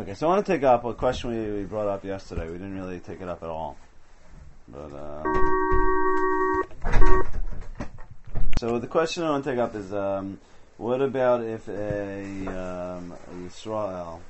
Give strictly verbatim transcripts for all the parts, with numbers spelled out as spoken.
Okay, so I want to take up a question we, we brought up yesterday. We didn't really take it up at all. But, uh, so the question I want to take up is, um, what about if a, um, a Yisrael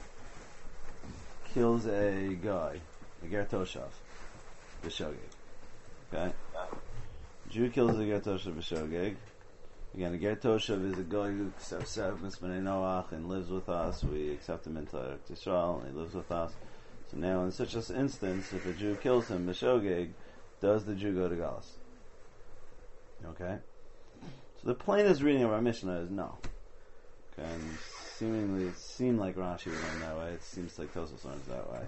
kills a guy, a Ger Toshav, b'shogeg? Okay? Jew kills a Ger Toshav b'shogeg. Again, a Ger Toshav is a guy who accepts Servus B'nai Noach and lives with us. We accept him into Israel and he lives with us. So now, in such an instance, if a Jew kills him b'shogeg, does the Jew go to Galus? Okay? So the plainest reading of our Mishnah is no. Okay, and seemingly it seemed like Rashi would learn that way. It seems like Tosfos learns that way.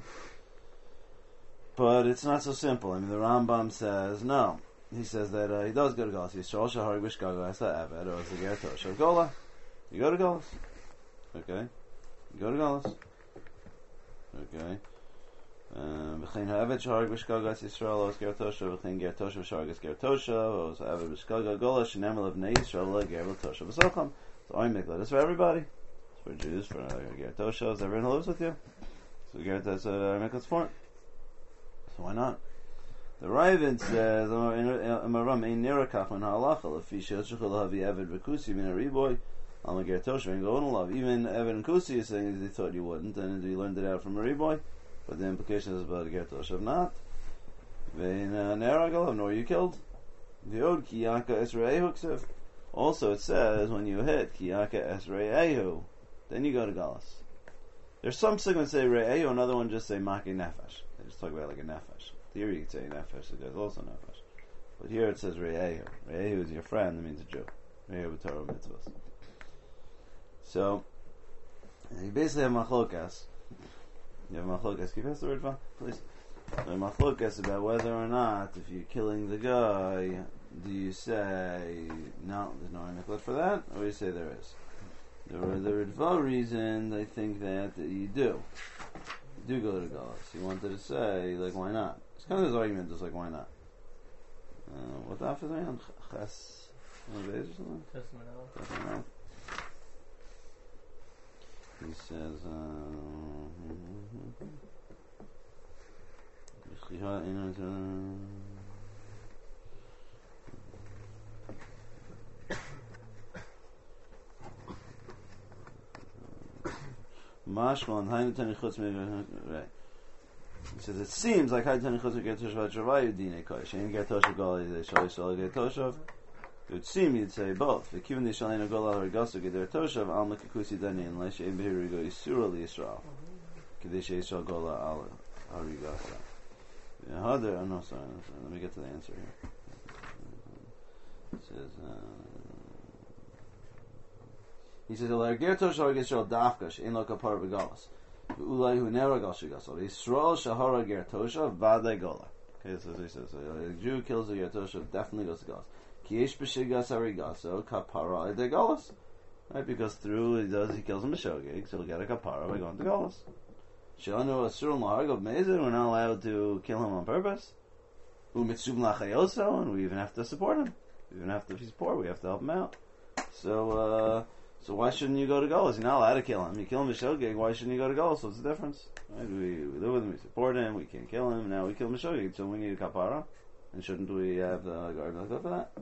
But it's not so simple. I mean, the Rambam says no. He says that uh, he does go to Galus. Yisrael shahar b'shgaga asa eved, or it's a ger toshav gola. You go to Galus. Okay? You go to Galus. Okay? V'chein ha'eved shahar b'shgaga as Yisrael, or it's ger toshav, v'chein ger toshav shahar as ger toshav, or it's eved b'shgaga gola, shenem el evnei Yisrael, or ger toshav v'socham. So I'm miklat. It's for everybody. It's for Jews, for uh, ger toshas, everyone who lives with you. So ger toshav, uh, miklat's for it. So why not? The Ravid says, "Amaram ein nerakach min halacha lefi she'otzchul lahavi eved v'kusi min hariboy al mager toshav and go on love." Even Eved and Kusi is saying they thought you wouldn't, and we learned it out from a riboy. But the implication is about a ger toshav not. Vein neragalav nor you killed. V'od kiyaka esre'ehu ksev. Also, it says when you hit kiyaka esre'ehu, then you go to Galus. There's some segments say re'ehu, another one just say maki nefesh. They just talk about like a nefesh. Theory you could say nefesh, so there's also nefesh. But here it says re'ehu. Re'ehu is your friend, that means a Jew. Re'ehu b'torah mitzvahs. So, you basically have machlokas. You have machlokas. Can you pass the word, please? You have machlokas about whether or not, if you're killing the guy, do you say, no, there's no miklat for that, or you say there is? The, the Ritva reason, they think that you do. You do go to Galus. You wanted to say, like, why not? It's kind of this argument, just like, why not? Uh, what the is on? Ches? One of these or something? Ches Manel. He says, uh, Mashma and Hainutani Chutz right. He says it seems like Hainutani Chutz Ger Toshav Chavayu Dine Kodesh. Ain't Ger Toshav Gali they shall shall Ger Toshav. It would seem you'd say both. The Kivin they shall ain't go al Regasu Ger Toshav Al Mekakusi Dani unless you ain't behiri go Yisura Li Yisrael. Kadesh Yisrael go al Arigasa. Yeah, other. Oh no, sorry, no, sorry. Let me get to the answer here. It says. Uh, He says, "Ela ger toshav Yisrael dafka she'en lo kapar v'galas, v'ulai hu nera gal shegasol. Yisrael shahara ger toshav v'adei gola." Okay, so he says, a Jew kills a ger toshav, definitely goes to galas. Ki yesh b'shigas harigaso kapara edei galas. Right, because through he does he kills him b'shogeg, so he'll get a kapara by going to galas. She'anu asur l'hargav mezer, we're not allowed to kill him on purpose. U'mitzub l'achayoso, and we even have to support him. We even have to, if he's poor, we have to help him out. So, uh, So why shouldn't you go to Galus? You're not allowed to kill him. You kill him b'shogeg, why shouldn't you go to Galus? What's the difference? Right? We, we live with him, we support him, we can't kill him, now we kill him b'shogeg, so we need a kapara. And shouldn't we have the guard like that for that?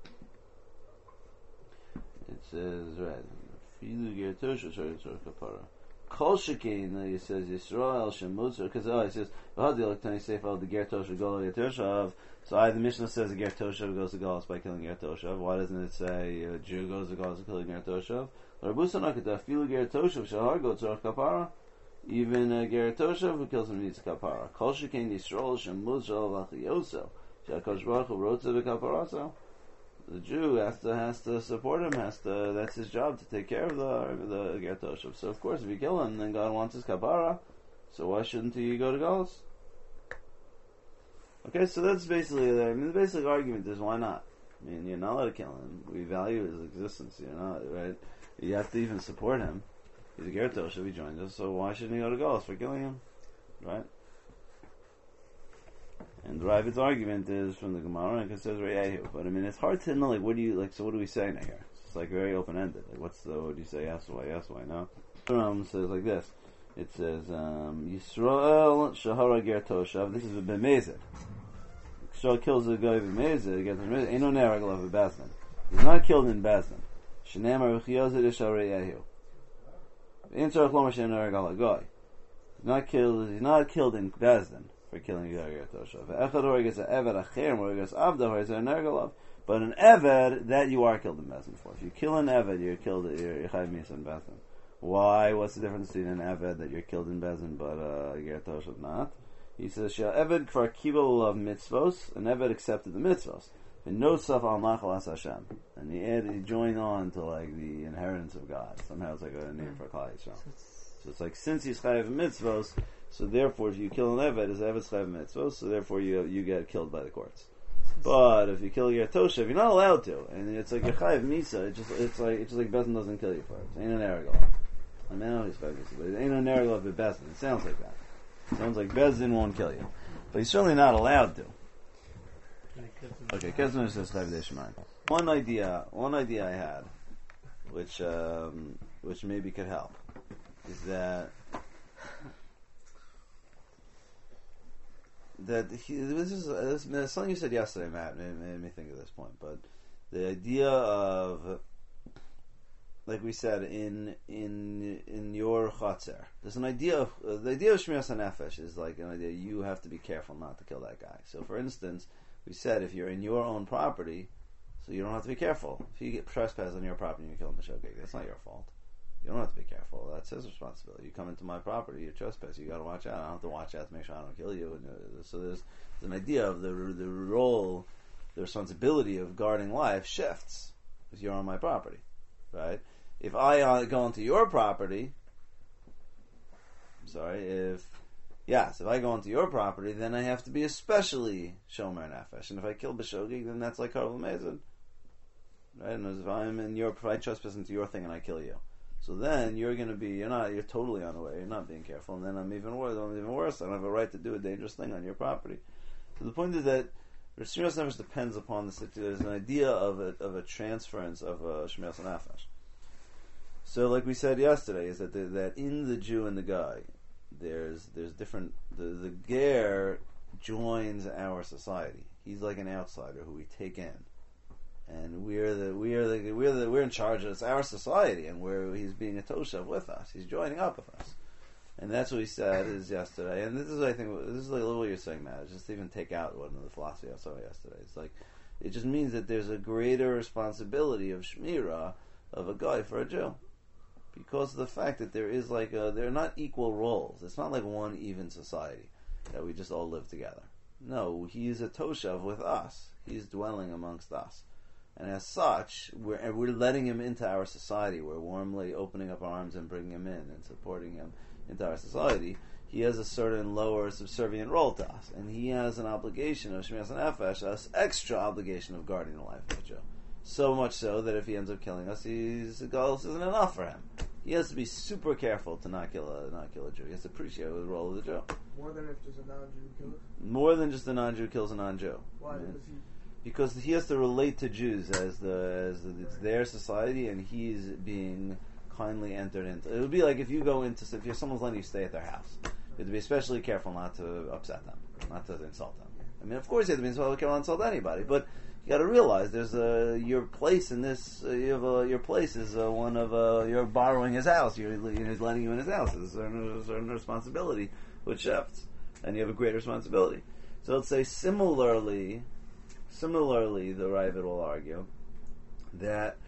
It says, right, Filu ger toshav shor kapara. Kol shekein, it says, Yisrael shemutzer, because oh, it says, v'hadil l'ktani seifal the ger toshav gol ger toshav. So either the Mishnah says a ger toshav goes to Galus by killing ger toshav. Why doesn't it say a Jew goes to Galus by killing ger toshav? Even a ger toshav who kills him needs a kapara. Kol shekein Yisrael shemutzer v'achiyoso. Shakadosh Baruch Hu wrote to the kaparaso. The Jew has to has to support him. Has to. That's his job to take care of the the ger toshav. So of course, if you kill him, then God wants his kapara. So why shouldn't he go to Galus? Okay, so that's basically. I mean, the basic argument is why not? I mean, you're not allowed to kill him. We value his existence. You're not right. You have to even support him. He's a ger toshav. He joined us. So why shouldn't he go to Galus for killing him? Right. And the Ravid's argument is from the Gemara, and it says Re'ehu. But I mean, it's hard to know, like, what do you, like, so what do we say now here? It's like very open-ended. Like, what's the, what do you say, yes, why, yes, why, no? The Ram says like this. It says, um, Yisrael Shahara Ger Toshav. This is a B'mezid. Yisrael kills a guy B'mezid, against B'mezid. Ain't no Nereg of a Bezdin. He's not killed in Bezdin. Shenamar V'chiyazid Isharei Yehu. In Tzarech Lomar Shem Nereg al Hagoy. He's not killed, he's not killed in Bezdin for killing a guy Ger Toshav. Echad Hor gets an Eved Acher, or gets Avda Hor, is a Nereg alav. But an Eved, that you are killed in Bezdin for. If you kill an Eved, you're killed, you're Chayiv Misa in Bezdin. Why? What's the difference between an Eved that you're killed in Bezin but uh, a Ger Toshav not? He says, Shal Eved kvar kibul of mitzvos, an Eved accepted the mitzvos. And no saf al nachal as Hashem. And he added, he joined on to like the inheritance of God. Somehow it's like a name for Klal Yisrael. So it's like, since he's chayiv mitzvos, so therefore if you kill an Eved, his Eved's chayiv mitzvos, so therefore you you get killed by the courts. But if you kill Ger Toshav, you're not allowed to. And it's like you're chayiv misa, it just, it's like, it's just like Bezin doesn't kill you for it. It ain't an Eragol. I mean, I know he's focused, but it ain't no narrative of Bezdin. It sounds like that. It sounds like Bezdin won't kill you. But he's certainly not allowed to. Okay, Kesman says Chayv Deshman. One idea, one idea I had, which, um, which maybe could help, is that, that he, this is, this, this, something you said yesterday, Matt, made, made me think of this point, but the idea of, like we said, in in in your Chatzer, there's an idea of uh, the idea of Shmiras HaNefesh is like an idea you have to be careful not to kill that guy. So, for instance, we said if you're in your own property, so you don't have to be careful. If you get trespass on your property and you kill him b'shogeg, that's not your fault. You don't have to be careful. That's his responsibility. You come into my property, you trespass. You got to watch out. I don't have to watch out to make sure I don't kill you. And, uh, so there's, there's an idea of the the role, the responsibility of guarding life shifts because you're on my property, right? If I uh, go onto your property, sorry, if, yes, if I go onto your property, then I have to be especially Shomer Nefesh. And if I kill B'shogeg, then that's like Karvel Mezid. Right? And if I'm in your, if I trespass into your thing and I kill you. So then you're going to be, you're not, you're totally unaware, you're not being careful, and then I'm even worse, I'm even worse, I don't have a right to do a dangerous thing on your property. So the point is that Shmiras Nefesh depends upon the situation. There's an idea of a, of a transference of a Shmiras Nefesh. So, like we said yesterday, is that the, that in the Jew and the guy, there's there's different. The the ger joins our society. He's like an outsider who we take in, and we're the we're the we're the we're in charge of it's our society, and we're he's being a toshav with us. He's joining up with us, and that's what we said is yesterday. And this is I think this is like a little what you're saying, Matt. It's just even take out one of the philosophy I saw yesterday. It's like it just means that there's a greater responsibility of shmira of a guy for a Jew. Because of the fact that there is like a, they're not equal roles. It's not like one even society that we just all live together. No, he is a toshav with us. He's dwelling amongst us, and as such, we're we're letting him into our society. We're warmly opening up our arms and bringing him in and supporting him into our society. He has a certain lower subservient role to us, and he has an obligation of Shmiras HaNefesh, us extra obligation of guarding the life of a Jew. So much so that if he ends up killing us, he's Galus isn't enough for him. He has to be super careful to not kill a not kill a Jew. He has to appreciate the role of the Jew. More than if just a non-Jew kills. More than just a non-Jew kills a non-Jew. Why? I mean, Because he because he has to relate to Jews as the as the, it's their society, and he's being kindly entered into. It would be like if you go into if you're someone's letting you stay at their house, you have to be especially careful not to upset them, not to insult them. I mean, of course, you have to be careful to insult anybody, but you got to realize there's a your place in this. Uh, you have a, your place is uh, one of uh, you're borrowing his house. You're he's letting you in his house. There's a certain, a certain responsibility which shifts, and you have a great responsibility. So let's say similarly, similarly, the Ravid will argue that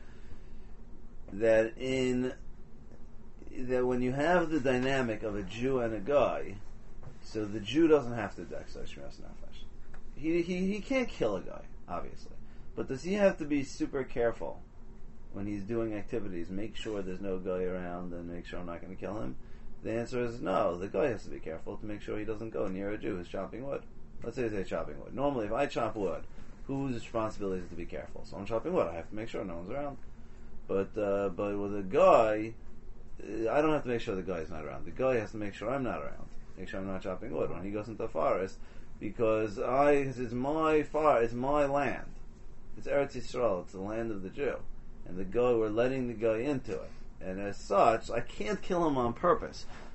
that in that when you have the dynamic of a Jew and a guy, so the Jew doesn't have to exercise Shmiras Nefesh. He he he can't kill a guy, obviously, but does he have to be super careful when he's doing activities? Make sure there's no guy around, and make sure I'm not going to kill him. The answer is no. The guy has to be careful to make sure he doesn't go near a Jew who's chopping wood. Let's say he's chopping wood. Normally, if I chop wood, whose responsibility is to be careful? So I'm chopping wood. I have to make sure no one's around. But uh, but with a guy, I don't have to make sure the guy's not around. The guy has to make sure I'm not around. Make sure I'm not chopping wood when he goes into the forest, because I it's my far it's my land. It's Eretz Yisrael. It's the land of the Jew, and the guy we're letting the guy into it. And as such, I can't kill him on purpose.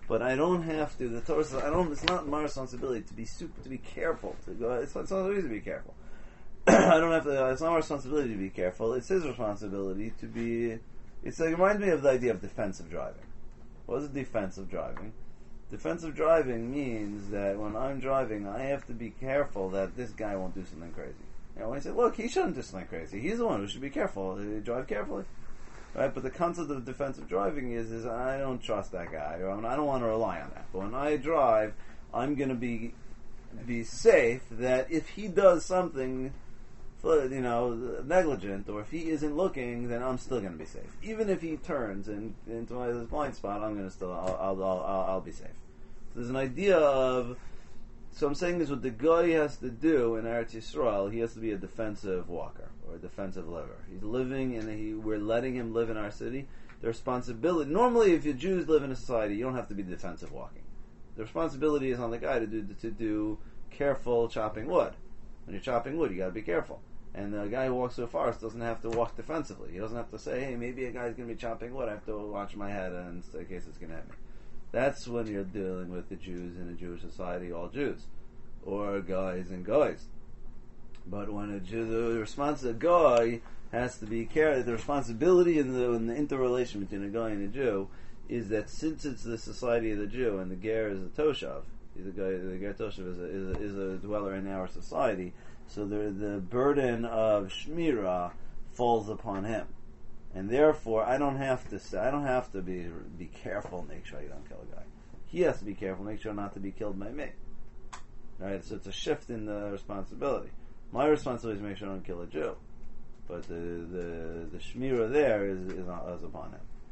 but I don't have to. The Torah says I don't. It's not my responsibility to be super, to be careful. To go. It's, it's not easy to be careful. I don't have to. It's not my responsibility to be careful. It's his responsibility to be. It's like, it reminds me of the idea of defensive driving. What is defensive driving? Defensive driving means that when I'm driving, I have to be careful that this guy won't do something crazy. You know, when I say, look, he shouldn't do something crazy. He's the one who should be careful. He drive carefully. Right? But the concept of defensive driving is, is I don't trust that guy, or I don't want to rely on that. But when I drive, I'm going to be be safe that if he does something, you know, negligent, or if he isn't looking, then I'm still going to be safe. Even if he turns in, into my blind spot, I'm going to still, I'll, I'll, I'll, I'll be safe. So there's an idea of, so I'm saying this, what the guy has to do in Eretz Yisrael, he has to be a defensive walker, or a defensive liver. He's living, and he, we're letting him live in our city. The responsibility, normally if you Jews live in a society, you don't have to be defensive walking. The responsibility is on the guy to do, to do careful chopping wood. When you're chopping wood, you got to be careful. And the guy who walks through a forest doesn't have to walk defensively. He doesn't have to say, hey, maybe a guy's going to be chopping wood. I have to watch my head in case it's going to hit me. That's when you're dealing with the Jews in a Jewish society, all Jews. Or guys and guys. But when a Jew, the response of a guy has to be careful. The responsibility in the, in the interrelation between a guy and a Jew is that since it's the society of the Jew and the ger is a toshav, the guy, the ger toshav is a, is a, is a dweller in our society, so the the burden of shmirah falls upon him, and therefore I don't have to say, I don't have to be be careful, make sure you don't kill a guy. He has to be careful, make sure not to be killed by me. Right, so it's a shift in the responsibility. My responsibility is to make sure I don't kill a Jew, but the the the shmirah there is is, is upon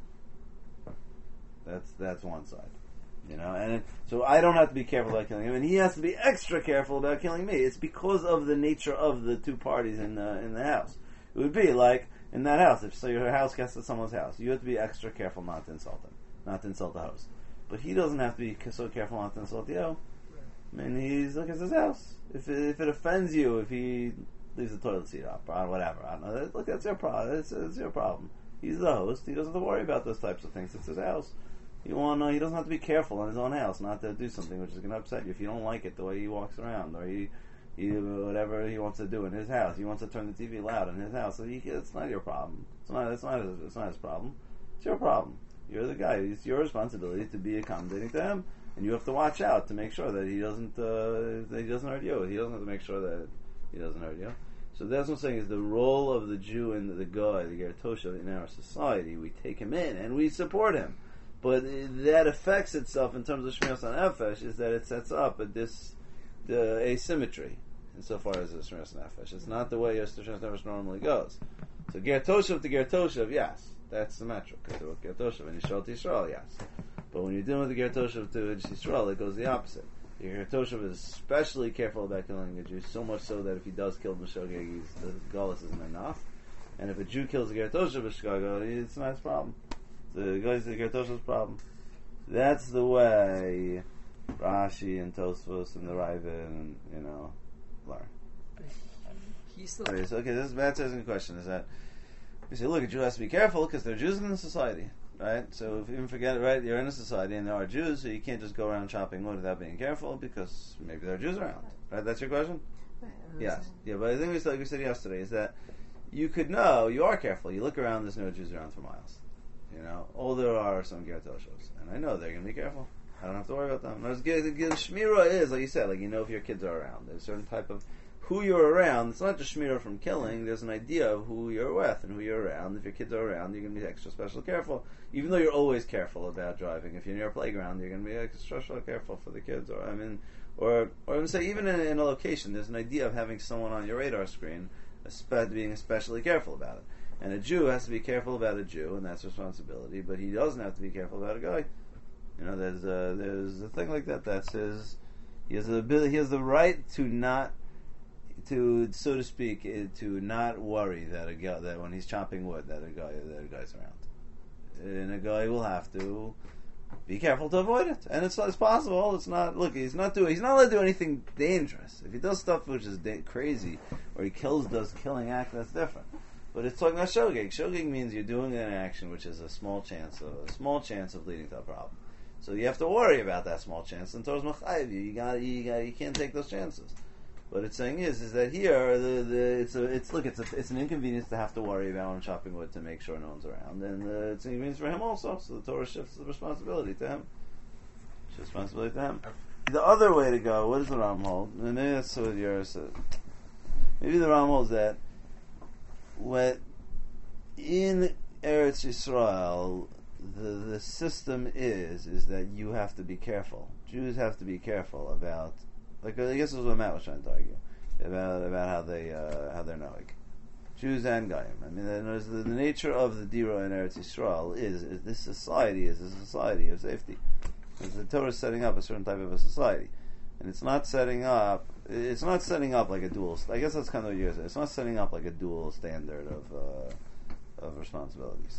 him. That's that's one side. You know, and it, so I don't have to be careful about killing him, and he has to be extra careful about killing me. It's because of the nature of the two parties in the in the house. It would be like in that house. If so, your house gets to someone's house, you have to be extra careful not to insult him, not to insult the host. But he doesn't have to be so careful not to insult you. I mean, he's look, it's his house. If it, if it offends you, if he leaves the toilet seat up or whatever, I don't know. Look, that's your problem. It's, it's your problem. He's the host. He doesn't have to worry about those types of things. It's his house. You want to, he doesn't have to be careful in his own house not to do something which is going to upset you if you don't like it the way he walks around, or he, he whatever he wants to do in his house. He wants to turn the T V loud in his house. So he, it's not your problem. It's not. It's not. His, it's not his problem. It's your problem. You're the guy. It's your responsibility to be accommodating to him, and you have to watch out to make sure that he doesn't uh, that he doesn't hurt you. He doesn't have to make sure that he doesn't hurt you. So that's what I'm saying is the role of the Jew and the guy, the ger toshav in our society. We take him in and we support him. But that affects itself in terms of Shmiras Nefesh is that it sets up a dis, the asymmetry insofar as the Shmiras Nefesh. It's not the way your Shmiras Nefesh normally goes. So Ger Toshav to Ger Toshav, yes, that's symmetrical. Ger Toshav and Yisrael to Yisrael, yes. But when you're dealing with the Ger Toshav to Yisrael, it goes the opposite. The Ger Toshav is especially careful about killing a Jew, so much so that if he does kill Meshogeg, the Galus isn't enough. And if a Jew kills a Ger Toshav Meshogeg, it's not his problem. The guys that get Toshav's problem. That's the way Rashi and Tosfos and the Ravid and you know learn. He's still Okay, so okay, this is Matt's asking a question. Is that we say, look, a Jew has to be careful because they're Jews in the society, right? So if you even forget it, right? You're in a society and there are Jews, so you can't just go around chopping wood without being careful because maybe there are Jews around, right? That's your question. Yes, yeah, but I think we said, like we said yesterday is that you could know you are careful. You look around, there's no Jews around for miles. You know, oh, there are some ger toshos, and I know they're going to be careful. I don't have to worry about them. The shmirah is, like you said, like you know if your kids are around. There's a certain type of who you're around. It's not just shmirah from killing. There's an idea of who you're with and who you're around. If your kids are around, you're going to be extra special careful. Even though you're always careful about driving. If you're near a playground, you're going to be extra special careful for the kids. Or I mean, or or I'm say even in, in a location, there's an idea of having someone on your radar screen, being especially careful about it. And a Jew has to be careful about a Jew, and that's responsibility. But he doesn't have to be careful about a guy. You know, there's a, there's a thing like that that says he has the ability, he has the right to not, to so to speak, to not worry that a guy that when he's chopping wood that a guy that a guy's around, and a guy will have to be careful to avoid it. And it's it's possible. It's not. Look, he's not doing. He's not allowed to do anything dangerous. If he does stuff which is da- crazy, or he kills, does killing act, that's different. But it's talking about shogeg. Shogeg means you're doing an action which is a small chance, of, a small chance of leading to a problem. So you have to worry about that small chance. And Torah's Machayev you. You got you got you can't take those chances. What it's saying is, is that here the, the it's a it's look it's a, it's an inconvenience to have to worry about when shopping wood to make sure no one's around, and uh, it's an inconvenience for him also. So the Torah shifts the responsibility to him. Shifts responsibility to him. The other way to go, what does the Ram hold? And maybe that's what yours says. Maybe the Ram holds that when in Eretz Yisrael the the system is is that you have to be careful. Jews have to be careful about. Like I guess this is what Matt was trying to argue about about how they uh, how they're knowing Jews and Goyim. I mean, the, the nature of the Dira in Eretz Yisrael is, is this society is a society of safety. Because the Torah is setting up a certain type of a society, and it's not setting up. It's not setting up like a dual. I guess that's kind of what you're saying. It's not setting up like a dual standard of uh, of responsibilities.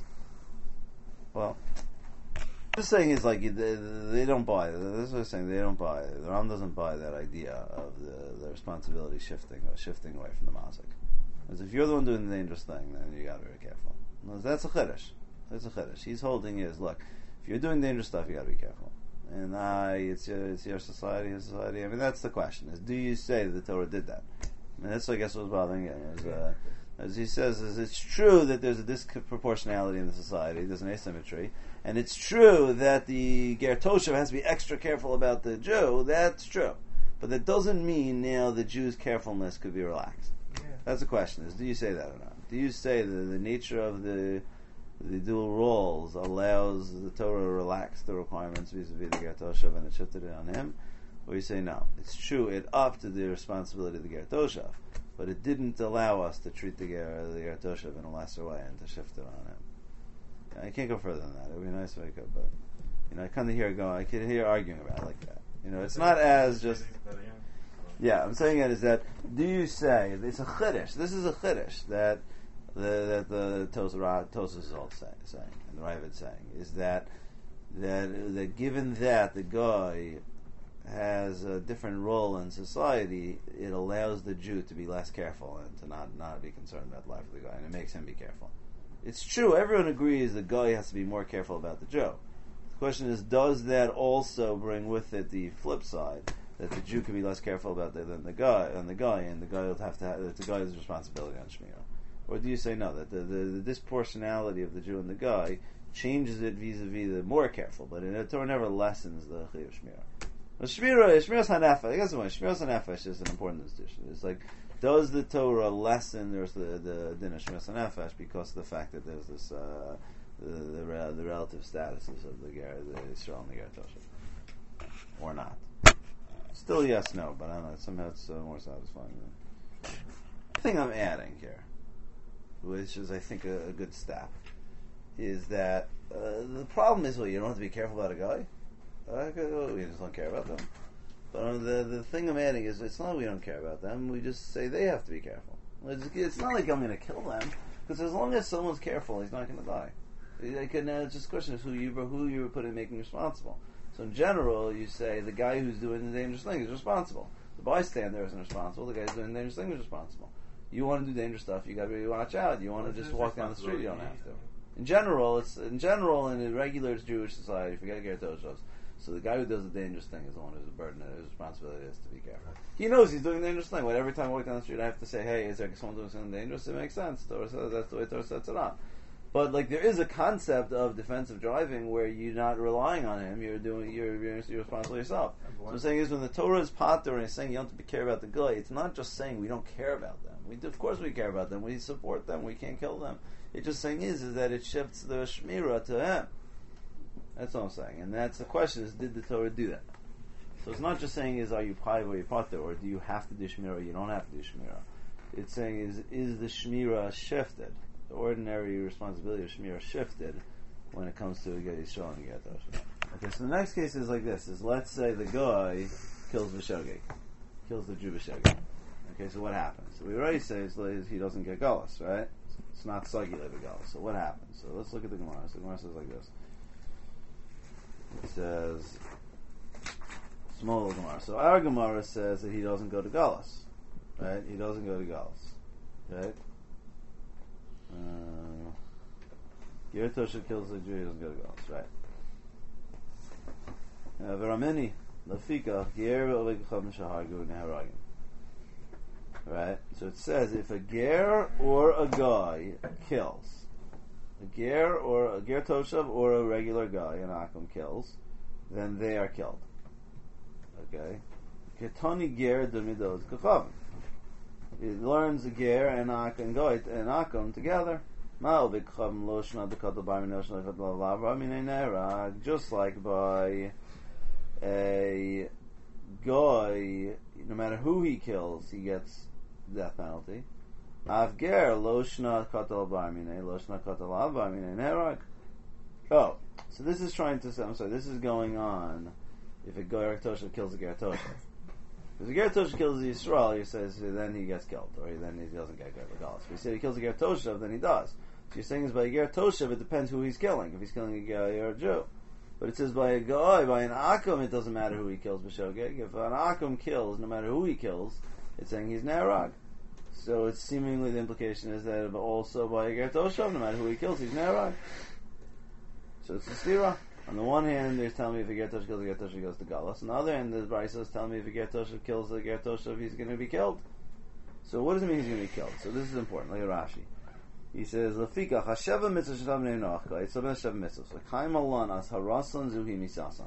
Well. Just saying is like they, they don't buy. This is what I'm saying. They don't buy. The Ram doesn't buy that idea of the, the responsibility shifting or shifting away from the mazik. Because if you're the one doing the dangerous thing, then you got to be very careful. That's a chiddush. That's a chiddush. He's holding is look. If you're doing dangerous stuff, you got to be careful. And I, it's your, it's your society, your society. I mean, that's the question: is do you say that the Torah did that? I mean, that's I guess what was bothering him. Is, uh, as he says, is it's true that there's a disproportionality in the society. There's an asymmetry. And it's true that the Ger Toshav has to be extra careful about the Jew. That's true. But that doesn't mean now the Jew's carefulness could be relaxed. Yeah. That's the question is, do you say that or not? Do you say that the nature of the the dual roles allows the Torah to relax the requirements vis-a-vis the Ger Toshav and it shifted it on him? Or you say no. It's true, it upped the responsibility of the Ger Toshav, but it didn't allow us to treat the Ger, the Ger Toshav in a lesser way and to shift it on him. I can't go further than that. It would be nice if I could, but you know, I kind of hear going. I can hear arguing about it like that. You know, it's not as just. Yeah, I'm saying it is that. Do you say it's a chiddush? This is a chiddush that the that the Tosas is all say, saying and the Ravid saying is that that that given that the guy has a different role in society, it allows the Jew to be less careful and to not not be concerned about the life of the guy, and it makes him be careful. It's true, everyone agrees the guy has to be more careful about the Jew. The question is, does that also bring with it the flip side, that the Jew can be less careful about that than the guy, and the guy, and the guy will have to have, that the guy has responsibility on Shmira? Or do you say no, that the, the, the disproportionality of the Jew and the guy changes it vis-a-vis the more careful, but the Torah never lessens the Chiyuv Shmira. Well, Shmira, Shmira's Hanefesh, I guess what Shmira's Hanefesh is an important institution. It's like, does the Torah lessen there's the the din of Shmiras HaNefesh because of the fact that there's this uh, the the, re- the relative statuses of the Ger, the Yisrael and the Ger Toshav, or not? Still yes, no, but I don't know. Somehow it's uh, more satisfying. The thing I'm adding here, which is I think a, a good step, is that uh, the problem is well, you don't have to be careful about a guy. Uh, we just don't care about them. But um, the the thing I'm adding is it's not we don't care about them. We just say they have to be careful. It's, it's not like I'm going to kill them because as long as someone's careful, he's not going to die. Like, now it's just a question of who you who you were putting making responsible. So in general, you say the guy who's doing the dangerous thing is responsible. The bystander isn't responsible. The guy who's doing the dangerous thing is responsible. You want to do dangerous stuff, you got to really watch out. You want to just walk down the street, you don't have to. In general, it's in general in a regular Jewish society. Forget Ger Toshav. So the guy who does the dangerous thing is the one who's a burden, and his responsibility is to be careful. He knows he's doing the dangerous thing. But every time I walk down the street, I have to say, "Hey, is there someone doing something dangerous?" It makes sense. Torah says that's the way Torah sets it up. But like, there is a concept of defensive driving where you're not relying on him; you're doing you're you're, you're responsible yourself. So what I'm saying is, when the Torah is pater and it's saying you don't have to care about the guy, it's not just saying we don't care about them. We do, of course we care about them. We support them. We can't kill them. It's just saying is is that it shifts the shmira to him. That's all I'm saying. And that's the question is, did the Torah do that? So it's not just saying is, are you pai or you pater, or do you have to do shmira or you don't have to do shmira? It's saying is, is the shmira shifted? The ordinary responsibility of shmira shifted when it comes to Ger Yisrael and Ger Toshav. Okay, so the next case is like this, is let's say the guy kills B'shogeg, kills the Jew B'shogeg. Okay, so what happens? So we already say is he doesn't get galus, right? It's not sagi like a galus. So what happens? So let's look at the Gemara. So the Gemara says like this. It says, small Gemara. So our Gemara says that he doesn't go to Galus, right? He doesn't go to Galus, right? Uh, Ger Toshav kills the Jew, he doesn't go to Galus, right? Veramini, Lafika, Ger Olegcham Shahargu Neharagim. Right? So it says if a ger or a guy kills, a ger or a ger toshav or a regular guy, an akum kills, then they are killed. Okay? Ketoni ger demidos kachavim. It learns a ger and akum and goit and akum together. Just like by a guy, no matter who he kills, he gets death penalty. Avger lo shna katal barmine lo shna katal al barmine nerag. Oh, so this is trying to say. I'm sorry. This is going on. If a ger toshav kills a ger toshav, if a ger toshav kills the Yisrael, he says then he gets killed, or then he doesn't get ger regalis. If he says he kills a ger toshav, then he does. So you're saying is by a ger toshav, it depends who he's killing. If he's killing a guy or a Jew. But it says by a guy, by an akum, it doesn't matter who he kills b'shogeg. If an akum kills, no matter who he kills, it's saying he's nerag. So it's seemingly the implication is that also by a ger toshav, no matter who he kills, he's nerag. So it's a stira. On the one hand, they're telling me if a ger toshav kills a ger toshav, he goes to galas. On the other hand, the brisa is telling me if a ger toshav kills a ger toshav, he's going to be killed. So what does it mean he's going to be killed? So this is important. Like Rashi. He says, "Lafika hasheva mitzvah shetav nei noachka." It's a sheva mitzvah. So kaim alon as harasan zuhi misasan.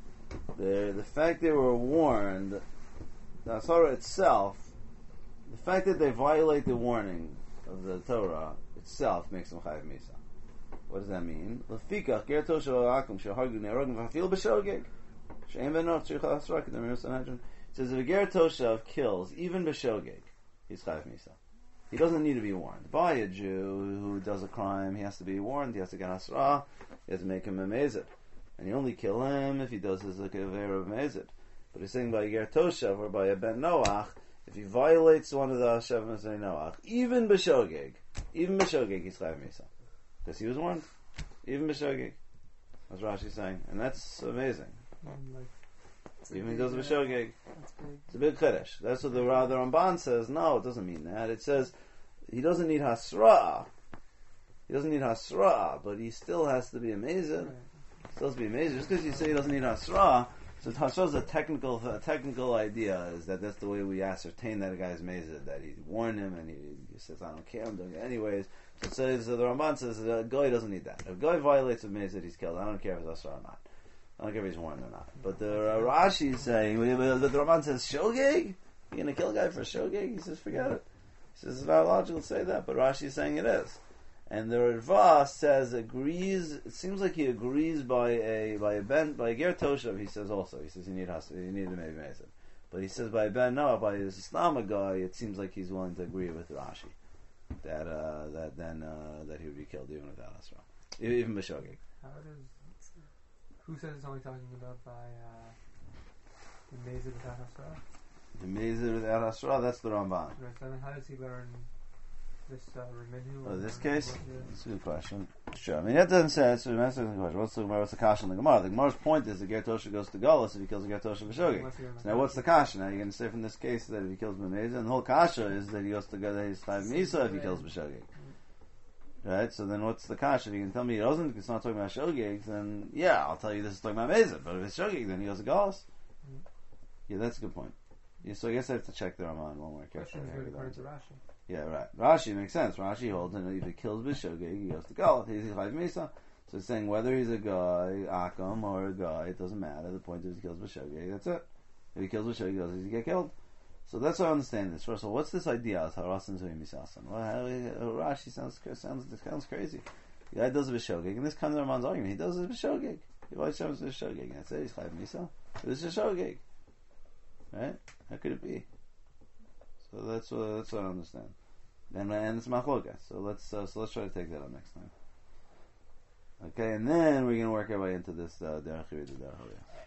The the fact they were warned, the asara itself, the fact that they violate the warning of the Torah itself makes them chayav misa. What does that mean? Lafika ger toshav akum shehargu ne'arogim v'hafil b'shogeg she'en benot sheichal asrak. The Mir Sanhedrin says if a ger toshav kills even b'shogeg, he's chayav misa. He doesn't need to be warned. By a Jew who does a crime, he has to be warned, he has to get Hasra, he has to make him a Mezid. And you only kill him if he does his Kever of Mezid. But he's saying by a Ger Toshav or by a Ben Noach, if he violates one of the Hashem and Noach, even B'Shogeg, even B'Shogeg, he's Chayav Misa. Because he was warned. Even B'Shogeg. That's Rashi saying. And that's amazing. Mm, like, Even he does B'Shogeg. that's big. It's a big chiddush. That's what the, the Ramban says. No, it doesn't mean that. It says he doesn't need hasra. He doesn't need hasra, but he still has to be amazing. Right. Still has to be amazing. Just because you say he doesn't need hasra, so hasra is a technical, a technical idea. Is that that's the way we ascertain that a guy is amazing, that he warned him and he, he says, "I don't care, I'm doing it anyways." So it says so the Ramban says a guy doesn't need that. If a guy violates a amazing, he's killed. I don't care if it's hasra or not. I don't care if he's warned or not. But the uh, Rashi is saying, the Ramban says, Shogeg? You're going to kill a guy for Shogeg? He says, forget it. He says, it's not logical to say that, but Rashi is saying it is. And the Rava says, agrees, it seems like he agrees by a, by a Ben, by a Ger Toshav, he says also, he says, you need has, you need to make Mezid. But he says, by Ben Noah, by his Islamic guy, it seems like he's willing to agree with Rashi. That, uh, that then, uh, that he would be killed even without Asra. Even B'Shogeg. How does... Who says it's only talking about by uh, the Mezid without Hasra? The Mezid without Hasra, that's the Ramban. Right, so then how does he learn this uh, Reminu? Oh, this case? That's a good question. Sure. I mean, that doesn't say, it's a question. What's the, what's the kasha in the Gemara? The Gemara's point is the Ger Tosha goes to Galus if he kills a Ger Tosha B'Shogeg. So now what's the kasha? Now you're going to say from this case that if he kills B'Mezid, and the whole kasha is that he goes to go that he's Chayav Misa if he kills B'Shogeg. Right, so then what's the kasha? If you can tell me he doesn't, if it's not talking about Shogeg, then yeah, I'll tell you this is talking about Mezid. But if it's Shogeg, then he goes to Galus. Mm-hmm. Yeah, that's a good point. Yeah, so I guess I have to check the Ramah one more carefully. According to Rashi. Yeah, right. Rashi makes sense. Rashi holds that if he kills B'Shogeg, he goes to Galus. He's Chayav Misa. So it's saying whether he's a guy, Akam, or a guy, it doesn't matter. The point is he kills B'Shogeg, that's it. If he kills B'Shogeg, he goes, he get killed. So that's how I understand this. First of all, what's this idea? As harasan zuhi misasan. Well, how, Rashi sounds sounds sounds crazy. The guy does a b'shogeg, and this comes to Raman's argument. He does a b'shogeg. He always shows a b'shogeg, and that's it. He's chayav misa. This is a shogeg, right? How could it be? So that's what that's what I understand. And and it's machlokas. So let's uh, so let's try to take that up next time. Okay, and then we're gonna work our way into this uh, derech uh, derech